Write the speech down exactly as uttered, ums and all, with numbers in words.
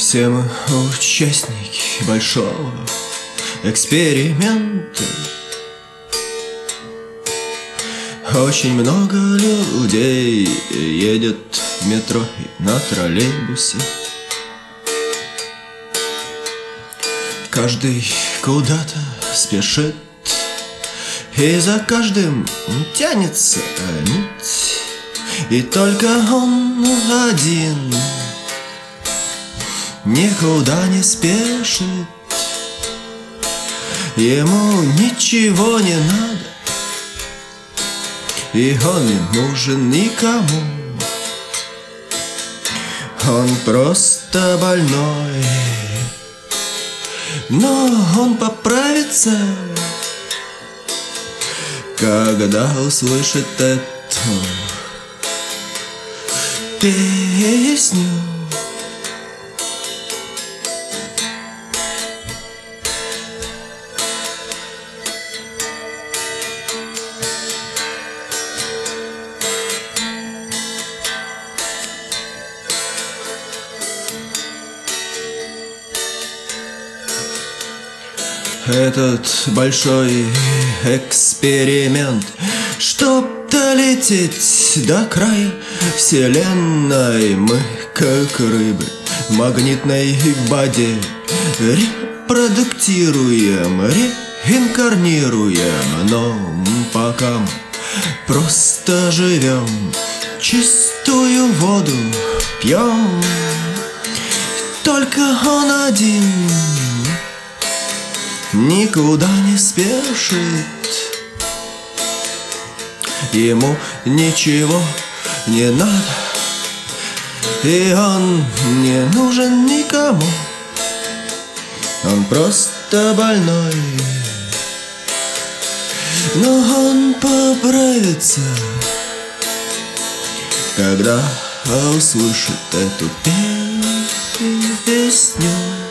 Все мы участники большого эксперимента. Очень много людей едет в метро и на троллейбусе. Каждый куда-то спешит, и за каждым тянется нить, и только он один никуда не спешит. Ему ничего не надо, и он не нужен никому. Он просто больной, но он поправится, когда услышит эту песню. Этот большой эксперимент, чтоб долететь до края вселенной, мы, как рыбы в магнитной воде, репродуктируем, реинкарнируем. Но пока мы просто живем, чистую воду пьем, только он один никуда не спешит. Ему ничего не надо, и он не нужен никому. Он просто больной, но он поправится, когда услышит эту песню.